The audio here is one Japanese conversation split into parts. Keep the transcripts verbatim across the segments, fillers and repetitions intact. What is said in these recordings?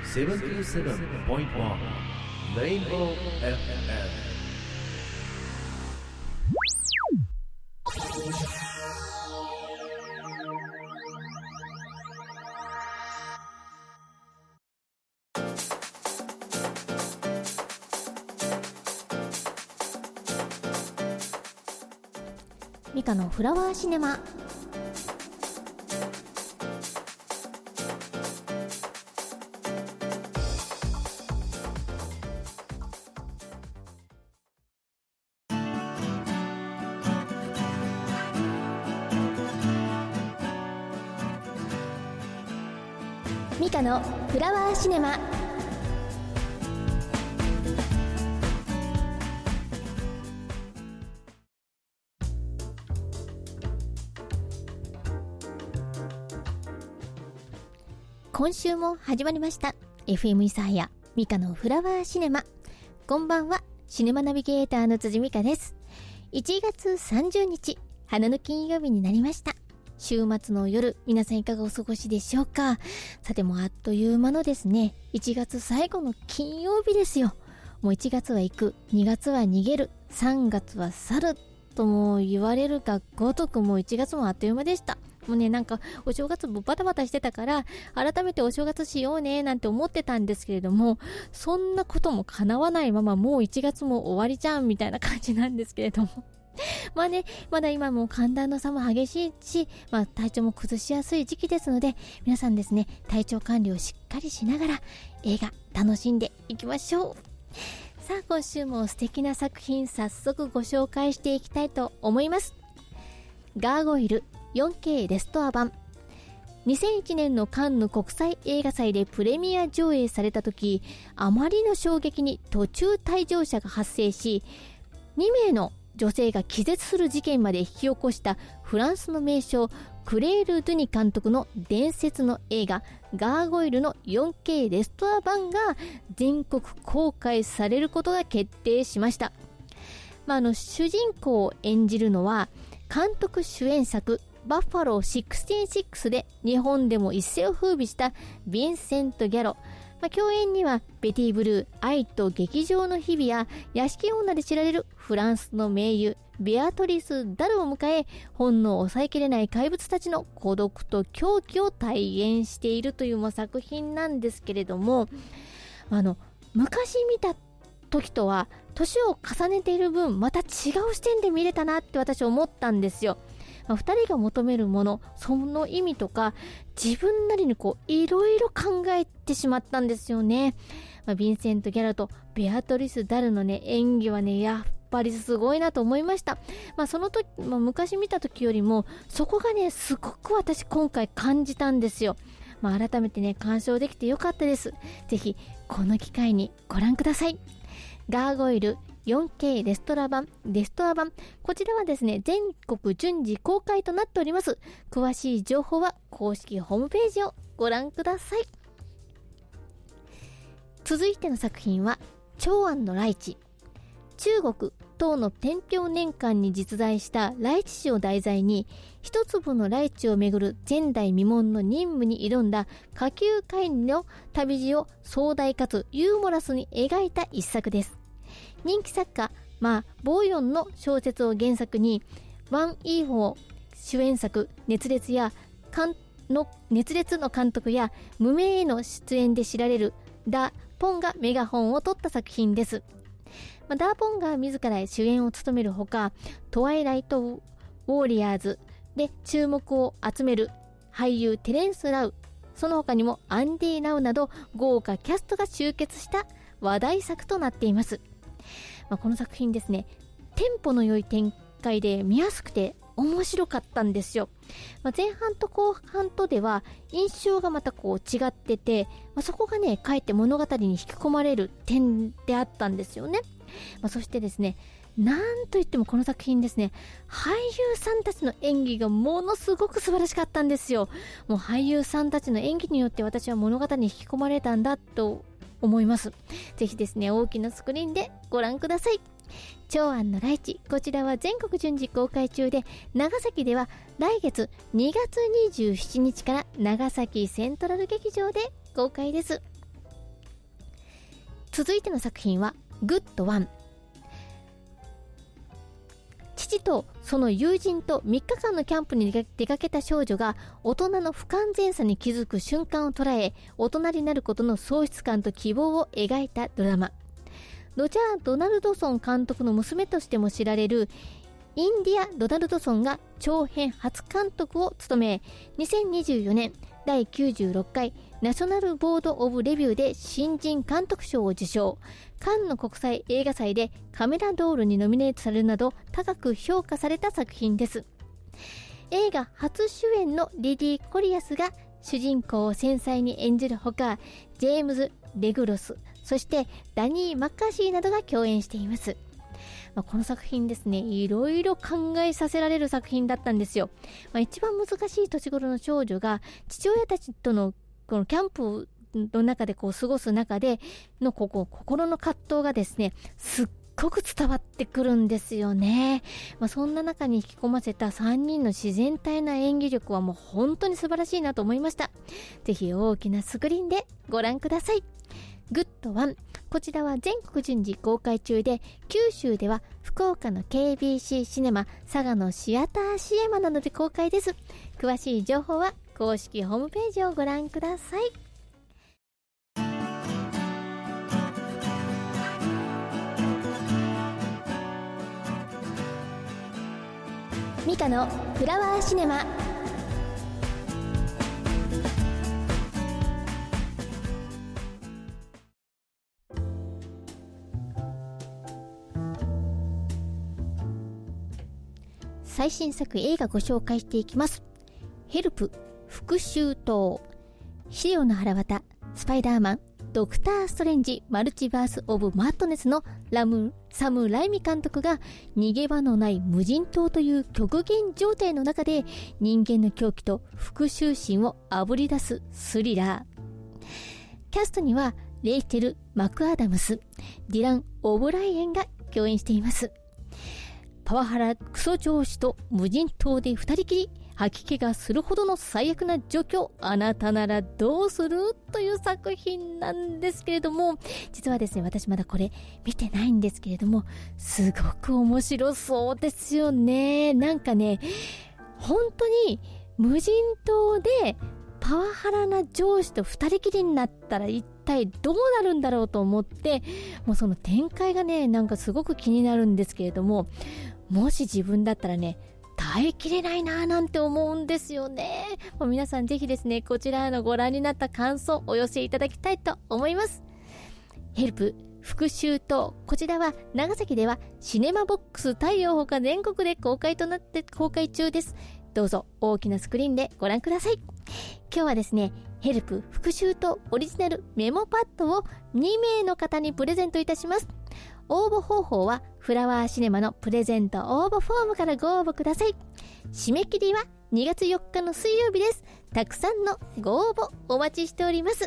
セブンティーセブンポイントワン レインボー エフエム。 ミカのフラワーシネマ。ミカのフラワーシネマ。今週も始まりました エフエム 諫早ミカのフラワーシネマ。こんばんは、シネマナビゲーターの辻美香です。いちがつさんじゅうにち、花の金曜日になりました。週末の夜、皆さんいかがお過ごしでしょうか。さてもうあっという間のですね、いちがつ最後の金曜日ですよ。もういちがつは行く、にがつは逃げる、さんがつは去るとも言われるがごとく、もういちがつもあっという間でした。もうね、なんかお正月もバタバタしてたから改めてお正月しようねなんて思ってたんですけれども、そんなことも叶わないままもういちがつも終わりじゃんみたいな感じなんですけれどもまあね、まだ今も寒暖の差も激しいし、まあ体調も崩しやすい時期ですので、皆さんですね、体調管理をしっかりしながら映画楽しんでいきましょう。さあ今週も素敵な作品早速ご紹介していきたいと思います。ガーゴイル よんケー レストア版。にせんいちねんのカンヌ国際映画祭でプレミア上映された時、あまりの衝撃に途中退場者が発生し、にめいの女性が気絶する事件まで引き起こしたフランスの名将クレール・ドゥニ監督の伝説の映画ガーゴイルの よんケー レストア版が全国公開されることが決定しました。まあ、あの主人公を演じるのは監督主演作バッファローろくじゅうろくで日本でも一世を風靡したヴィンセント・ギャロ。まあ、共演にはベティ・ブルー、愛と劇場の日々や屋敷女で知られるフランスの名優ベアトリス・ダルを迎え、本能を抑えきれない怪物たちの孤独と狂気を体現しているという、まあ、作品なんですけれども、あの昔見た時とは年を重ねている分また違う視点で見れたなって私思ったんですよ。まあ、二人が求めるもの、その意味とか自分なりにこういろいろ考えてしまったんですよね。まあ、ヴィンセント・ギャロとベアトリス・ダルのね演技はねやっぱりすごいなと思いました。まあその時、まあ、昔見た時よりもそこがねすごく私今回感じたんですよ。まあ改めてね鑑賞できてよかったです。ぜひこの機会にご覧ください。ガーゴイル よんケー レストラ版、レストア版。こちらはですね、全国順次公開となっております。詳しい情報は公式ホームページをご覧ください。続いての作品は、長安の来地。中国、唐の天平年間に実在した来地氏を題材に、一粒の来地をめぐる前代未聞の任務に挑んだ下級会の旅路を壮大かつユーモラスに描いた一作です。人気作家、まあ、ボーヨンの小説を原作に、ワン・イーホー主演作、熱烈や、監の、熱烈の監督や、無名への出演で知られる、ダ・ポンがメガホンを取った作品です。まあ、ダーポンが自ら主演を務めるほか、トワイライト・ウォーリアーズで注目を集める俳優テレンス・ラウ、その他にもアンディ・ラウなど豪華キャストが集結した話題作となっています。まあ、この作品ですね、テンポの良い展開で見やすくて面白かったんですよ。まあ、前半と後半とでは印象がまたこう違ってて、まあ、そこがね、かえって物語に引き込まれる点であったんですよね。まあ、そしてですね、なんといってもこの作品ですね、俳優さんたちの演技がものすごく素晴らしかったんですよ。もう俳優さんたちの演技によって私は物語に引き込まれたんだと思います。ぜひですね、大きなスクリーンでご覧ください。長安の来地、こちらは全国順次公開中で、長崎では来月にがつにじゅうしちにちから長崎セントラル劇場で公開です。 続いての作品はグッドワン。父とその友人とみっかかんのキャンプに出かけた少女が大人の不完全さに気づく瞬間を捉え、大人になることの喪失感と希望を描いたドラマ。ロジャー・ドナルドソン監督の娘としても知られるインディア・ドナルドソンが長編初監督を務め、にせんにじゅうよねんだいきゅうじゅうろっかいナショナルボード・オブ・レビューで新人監督賞を受賞。カンヌ国際映画祭でカメラドールにノミネートされるなど高く評価された作品です。映画初主演のリディ・コリアスが主人公を繊細に演じるほか、ジェームズ・レグロス、そしてダニー・マッカーシーなどが共演しています。まあ、この作品ですね、いろいろ考えさせられる作品だったんですよ。まあ、一番難しい年頃の少女が父親たちとのこのキャンプの中でこう過ごす中でのここ心の葛藤がですね、すっごく伝わってくるんですよね。まあ、そんな中に引き込ませたさんにんの自然体な演技力はもう本当に素晴らしいなと思いました。ぜひ大きなスクリーンでご覧ください。グッドワン、こちらは全国順次公開中で、九州では福岡の ケービーシー シネマ、佐賀のシアターシエマなどで公開です。詳しい情報は公式ホームページをご覧ください。ミカのフラワーシネマ。最新作映画ご紹介していきます。ヘルプ、復讐島、資料の腹渡、スパイダーマン、ドクターストレンジ、マルチバースオブマッドネスのラムサム・ライミ監督が逃げ場のない無人島という極限状態の中で人間の狂気と復讐心をあぶり出すスリラー。キャストにはレイチェル・マクアダムス、ディラン・オブライエンが共演しています。パワハラクソ上司と無人島で二人きり、吐き気がするほどの最悪な状況、あなたならどうするという作品なんですけれども、実はですね、私まだこれ見てないんですけれども、すごく面白そうですよね。なんかね、本当に無人島でパワハラな上司と二人きりになったら一体どうなるんだろうと思って、もうその展開がね、なんかすごく気になるんですけれども、もし自分だったらね、耐えきれないなぁなんて思うんですよね。もう皆さんぜひですね、こちらのご覧になった感想をお寄せいただきたいと思います。ヘルプ、復讐島、こちらは長崎ではシネマボックス太陽ほか全国で公開となって公開中です。どうぞ大きなスクリーンでご覧ください。今日はですね、ヘルプ、復讐島オリジナルメモパッドをにめいの方にプレゼントいたします。応募方法はフラワーシネマのプレゼント応募フォームからご応募ください。締め切りはにがつよっかの水曜日です。たくさんのご応募お待ちしております。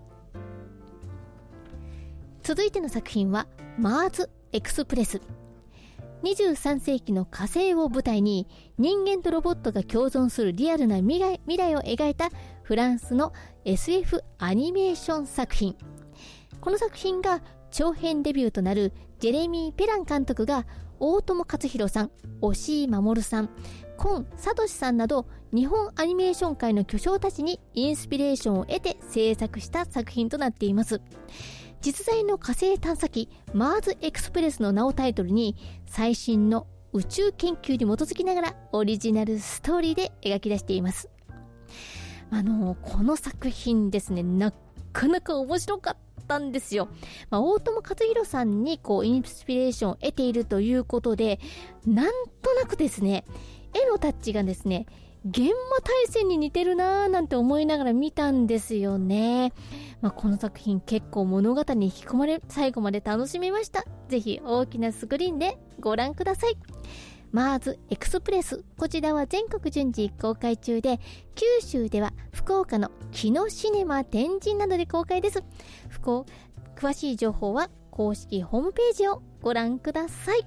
続いての作品はマーズエクスプレス。にじゅうさんせいきの火星を舞台に人間とロボットが共存するリアルな未来、未来を描いたフランスの エスエフ アニメーション作品。この作品が長編デビューとなるジェレミー・ペラン監督が大友克洋さん、押井守さん、今聡さんなど日本アニメーション界の巨匠たちにインスピレーションを得て制作した作品となっています。実在の火星探査機マーズエクスプレスの名をタイトルに、最新の宇宙研究に基づきながらオリジナルストーリーで描き出しています。あのこの作品ですね、なかなか面白かったんですよ。まあ、大友克洋さんにこうインスピレーションを得ているということで、なんとなくですね、絵のタッチがですね、現場対戦に似てるなーなんて思いながら見たんですよね。まあ、この作品結構物語に引き込まれ、最後まで楽しみました。ぜひ大きなスクリーンでご覧ください。マーズエクスプレス、こちらは全国順次公開中で、九州では福岡の木野シネマ天神などで公開です。福岡、詳しい情報は公式ホームページをご覧ください。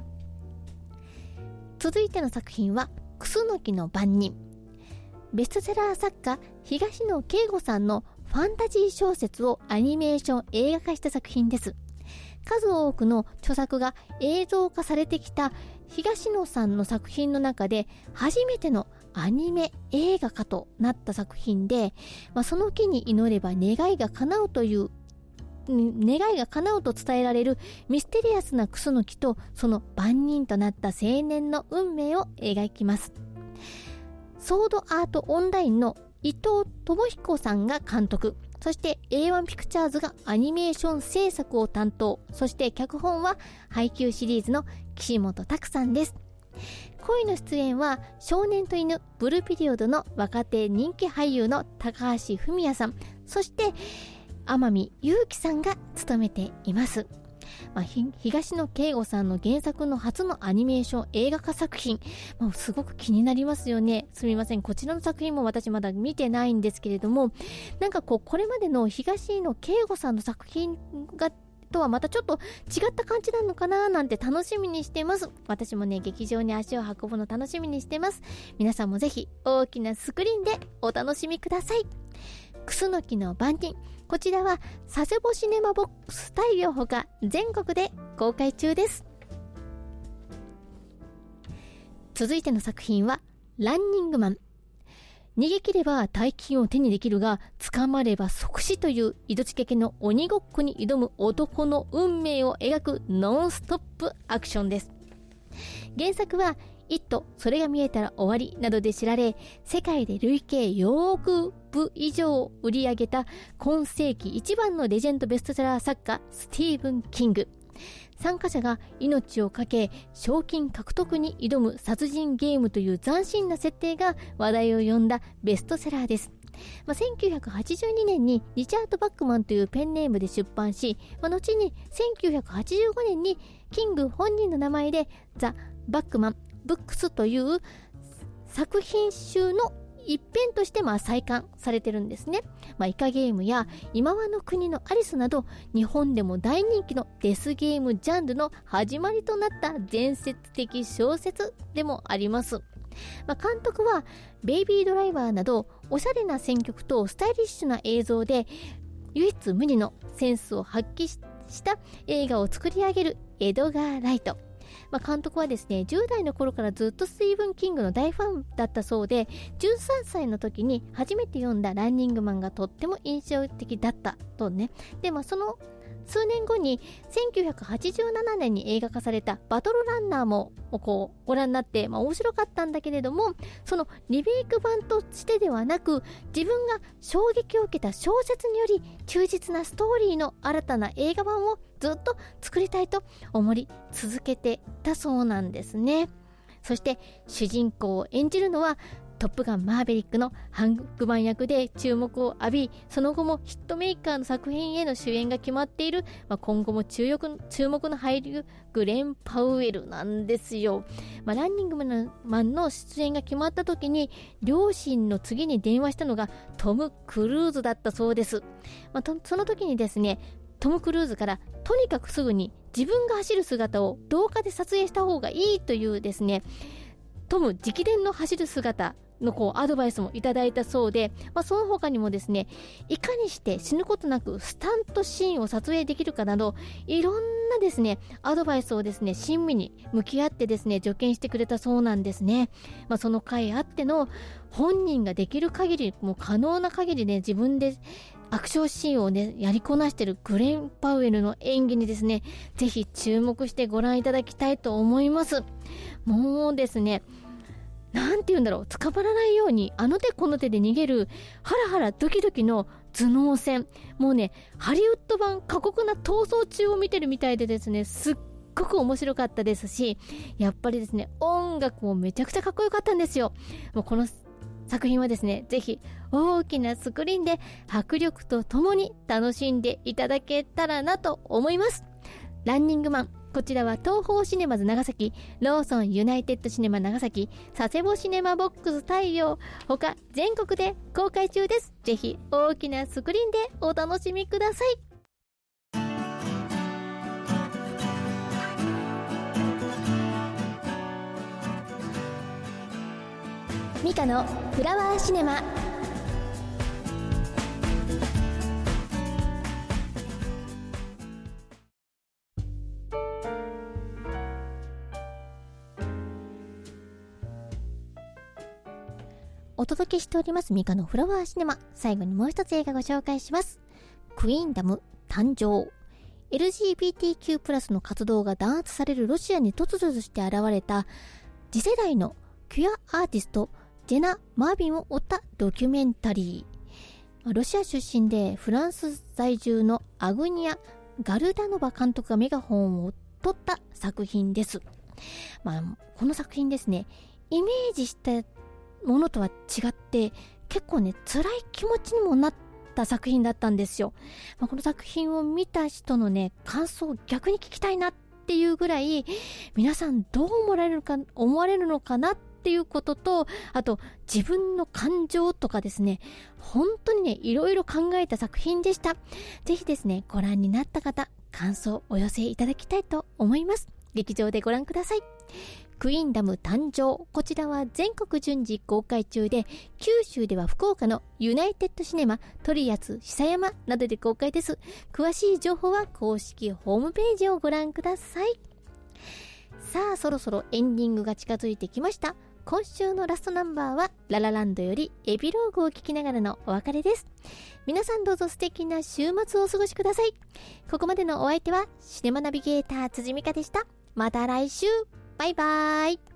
続いての作品はクスノキの番人。ベストセラー作家東野圭吾さんのフファンタジー小説をアニメーション映画化した作品です。数多くの著作が映像化されてきた東野さんの作品の中で初めてのアニメ映画化となった作品で、まあ、その木に祈れば願いが叶うという願いが叶うと伝えられるミステリアスなクスノキとその番人となった青年の運命を描きます。ソードアートオンラインの伊藤智彦さんが監督、そして エーワン ピクチャーズがアニメーション制作を担当、そして脚本は配給シリーズの岸本拓さんです。恋の出演は少年と犬ブルーピリオドの若手人気俳優の高橋文哉さん、そして天海祐希さんが務めています。まあ、東野圭吾さんの原作の初のアニメーション映画化作品、まあ、すごく気になりますよね。すみません、こちらの作品も私まだ見てないんですけれども、なんかこうこれまでの東野圭吾さんの作品がとはまたちょっと違った感じなのかななんて楽しみにしてます。私もね、劇場に足を運ぶの楽しみにしてます。皆さんもぜひ大きなスクリーンでお楽しみください。クスノキの番人、こちらは佐世保シネマボックス太陽ほか全国で公開中です。続いての作品はランニングマン。逃げ切れば大金を手にできるが捕まれば即死という命懸けの鬼ごっこに挑む男の運命を描くノンストップアクションです。原作はイット、それが見えたら終わりなどで知られ、世界で累計よんおくぶ以上を売り上げた今世紀一番のレジェンドベストセラー作家スティーブン・キング。参加者が命を懸け賞金獲得に挑む殺人ゲームという斬新な設定が話題を呼んだベストセラーです。まあ、せんきゅうひゃくはちじゅうにねんにリチャード・バックマンというペンネームで出版し、まあ、後にせんきゅうひゃくはちじゅうごねんにキング本人の名前でザ・バックマン・ブックスという作品集の一編としてまあ再刊されてるんですね。まあ、イカゲームや今はの国のアリスなど日本でも大人気のデスゲームジャンルの始まりとなった伝説的小説でもあります。まあ、監督はベイビードライバーなどおしゃれな選曲とスタイリッシュな映像で唯一無二のセンスを発揮した映画を作り上げるエドガー・ライト。まあ、監督はですね、じゅう代の頃からずっとスティーブン・キングの大ファンだったそうで、じゅうさんさいの時に初めて読んだランニングマンがとっても印象的だったとね。で、まあ、その数年後にせんきゅうひゃくはちじゅうななねんに映画化されたバトルランナーもこうご覧になって、まあ、面白かったんだけれども、そのリメイク版としてではなく自分が衝撃を受けた小説により忠実なストーリーの新たな映画版をずっと作りたいと思い続けてたそうなんですね。そして主人公を演じるのはトップガンマーヴェリックのハンクマン役で注目を浴び、その後もヒットメーカーの作品への主演が決まっている、まあ、今後も注目、注目の俳優グレン・パウエルなんですよ。まあ、ランニングマンの出演が決まった時に両親の次に電話したのがトム・クルーズだったそうです。まあ、とその時にですね、トム・クルーズからとにかくすぐに自分が走る姿を動画で撮影した方がいいというですね、トム直伝の走る姿のこうアドバイスもいただいたそうで、まあ、その他にもですね、いかにして死ぬことなくスタントシーンを撮影できるかなど、いろんなですねアドバイスをですね親身に向き合ってですね助言してくれたそうなんですね。まあ、その回あっての本人ができる限り、もう可能な限りね、自分でアクションシーンをねやりこなしているグレン・パウエルの演技にですね、ぜひ注目してご覧いただきたいと思います。もうですね、なんて言うんだろう、捕まらないようにあの手この手で逃げるハラハラドキドキの頭脳戦、もうねハリウッド版過酷な逃走中を見てるみたいでですね、すっごく面白かったですし、やっぱりですね音楽もめちゃくちゃかっこよかったんですよ。もうこの作品はですね、ぜひ大きなスクリーンで迫力とともに楽しんでいただけたらなと思います。ランニングマン、こちらは東宝シネマズ長崎、ローソンユナイテッドシネマ長崎、佐世保シネマボックス太陽他全国で公開中です。ぜひ大きなスクリーンでお楽しみください。ミカのフラワーシネマ。 お届けしておりますミカのフラワーシネマ。最後にもう一つ映画ご紹介します。クイーンダム誕生。 エルジービーティーキュー プラスの活動が弾圧されるロシアに突如として現れた次世代のクィアアーティストジェナ・マービンを追ったドキュメンタリー。ロシア出身でフランス在住のアグニア・ガルダノバ監督がメガホンを取った作品です。まあ、この作品ですね、イメージしたものとは違って結構ね辛い気持ちにもなった作品だったんですよ。まあ、この作品を見た人のね感想を逆に聞きたいなっていうぐらい、皆さんどう思われるか思われるのかなっていうことと、あと自分の感情とかですね、本当にねいろいろ考えた作品でした。ぜひですねご覧になった方、感想をお寄せいただきたいと思います。劇場でご覧ください。クイーンダム誕生。こちらは全国順次公開中で、九州では福岡のユナイテッドシネマ、トリアツ久山などで公開です。詳しい情報は公式ホームページをご覧ください。さあ、そろそろエンディングが近づいてきました。今週のラストナンバーはララランドよりエピローグを聞きながらのお別れです。皆さんどうぞ素敵な週末をお過ごしください。ここまでのお相手はシネマナビゲーター辻美香でした。また来週。バイバーイ。